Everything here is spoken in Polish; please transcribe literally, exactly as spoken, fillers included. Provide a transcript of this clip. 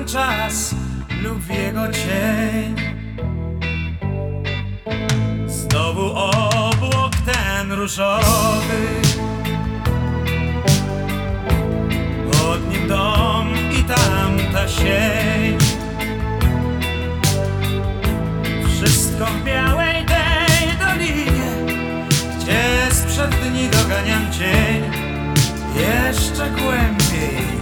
ten czas lub jego cień. Znowu obłok ten różowy, pod nim dom i tamta sień. Wszystko w białej tej dolinie, gdzie sprzed dni doganiam cień. Jeszcze głębiej